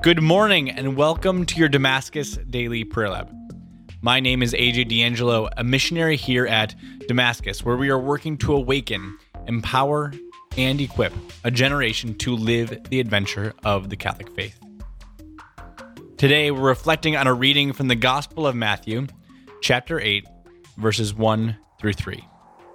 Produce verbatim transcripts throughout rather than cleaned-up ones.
Good morning and welcome to your Damascus Daily Prayer Lab. My name is A J D'Angelo, a missionary here at Damascus, where we are working to awaken, empower, and equip a generation to live the adventure of the Catholic faith. Today, we're reflecting on a reading from the Gospel of Matthew, chapter eight, verses one through three.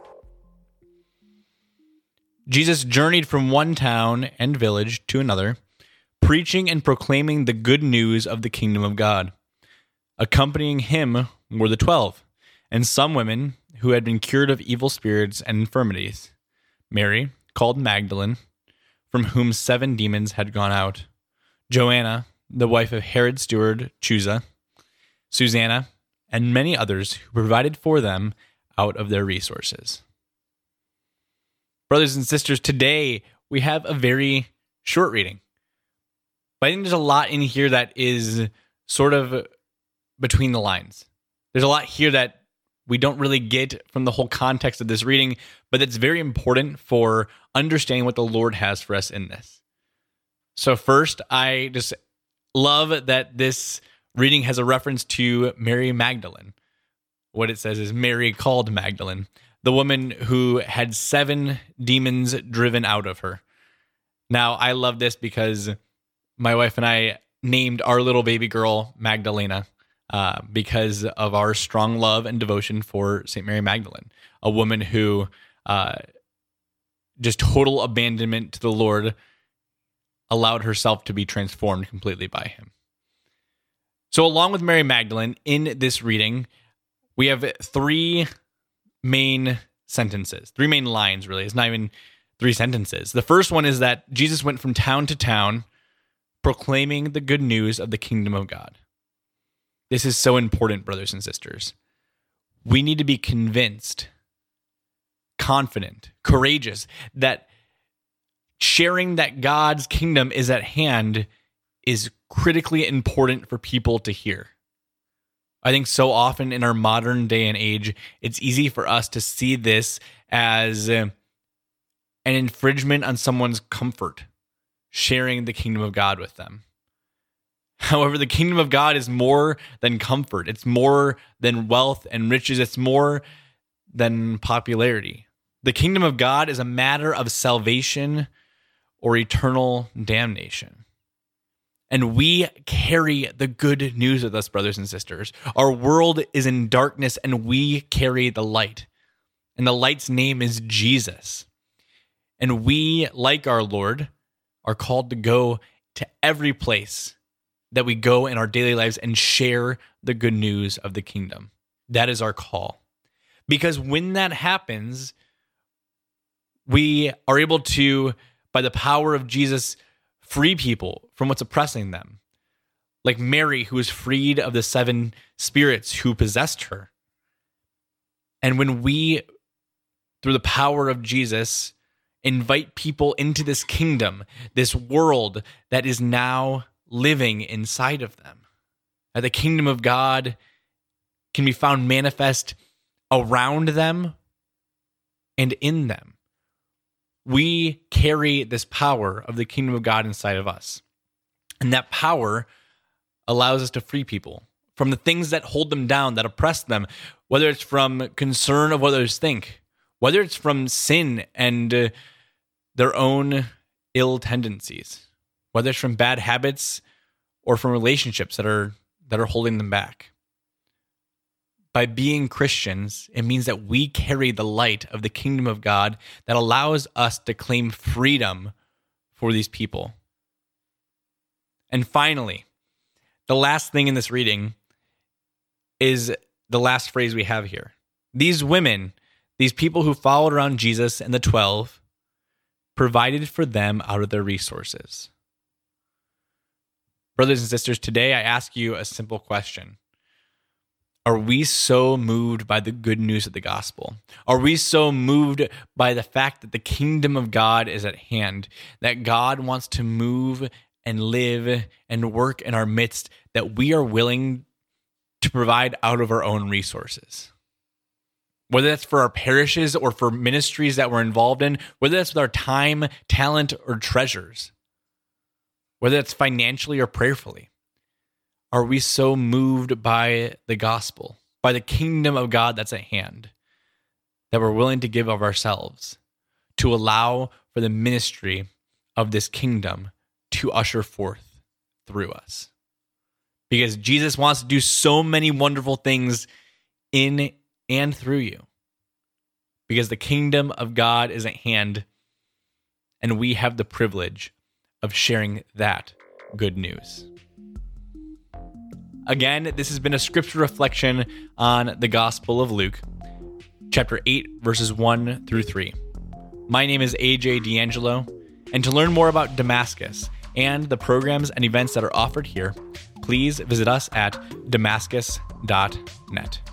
Jesus journeyed from one town and village to another, preaching and proclaiming the good news of the kingdom of God. Accompanying him were the twelve, and some women who had been cured of evil spirits and infirmities. Mary, called Magdalene, from whom seven demons had gone out. Joanna, the wife of Herod's steward Chuza. Susanna, and many others who provided for them out of their resources. Brothers and sisters, today we have a very short reading. But I think there's a lot in here that is sort of between the lines. There's a lot here that we don't really get from the whole context of this reading, but it's very important for understanding what the Lord has for us in this. So first, I just love that this reading has a reference to Mary Magdalene. What it says is Mary called Magdalene, the woman who had seven demons driven out of her. Now, I love this because my wife and I named our little baby girl Magdalena uh, because of our strong love and devotion for Saint Mary Magdalene, a woman who uh, just total abandonment to the Lord allowed herself to be transformed completely by him. So along with Mary Magdalene, in this reading, we have three main sentences, three main lines, really. It's not even three sentences. The first one is that Jesus went from town to town proclaiming the good news of the kingdom of God. This is so important, brothers and sisters. We need to be convinced, confident, courageous, that sharing that God's kingdom is at hand is critically important for people to hear. I think so often in our modern day and age, it's easy for us to see this as an infringement on someone's comfort, sharing the kingdom of God with them. However, the kingdom of God is more than comfort. It's more than wealth and riches. It's more than popularity. The kingdom of God is a matter of salvation or eternal damnation. And we carry the good news with us, brothers and sisters. Our world is in darkness and we carry the light. And the light's name is Jesus. And we, like our Lord, are called to go to every place that we go in our daily lives and share the good news of the kingdom. That is our call. Because when that happens, we are able to, by the power of Jesus, free people from what's oppressing them. Like Mary, who was freed of the seven spirits who possessed her. And when we, through the power of Jesus, invite people into this kingdom, this world that is now living inside of them, that the kingdom of God can be found manifest around them and in them. We carry this power of the kingdom of God inside of us. And that power allows us to free people from the things that hold them down, that oppress them, whether it's from concern of what others think, whether it's from sin and uh, their own ill tendencies, whether it's from bad habits or from relationships that are that are holding them back. By being Christians, it means that we carry the light of the kingdom of God that allows us to claim freedom for these people. And finally, the last thing in this reading is the last phrase we have here. These women, these people who followed around Jesus and the twelve, provided for them out of their resources. Brothers and sisters, today I ask you a simple question. Are we so moved by the good news of the gospel? Are we so moved by the fact that the kingdom of God is at hand, that God wants to move and live and work in our midst, that we are willing to provide out of our own resources? Whether that's for our parishes or for ministries that we're involved in, whether that's with our time, talent, or treasures. whether it's financially or prayerfully? Are we so moved by the gospel, by the kingdom of God that's at hand, that we're willing to give of ourselves to allow for the ministry of this kingdom to usher forth through us? Because Jesus wants to do so many wonderful things in and through you. Because the kingdom of God is at hand, and we have the privilege of sharing that good news. Again, this has been a scripture reflection on the Gospel of Luke, chapter eight, verses one through three. My name is A J D'Angelo, and to learn more about Damascus and the programs and events that are offered here, please visit us at damascus dot net.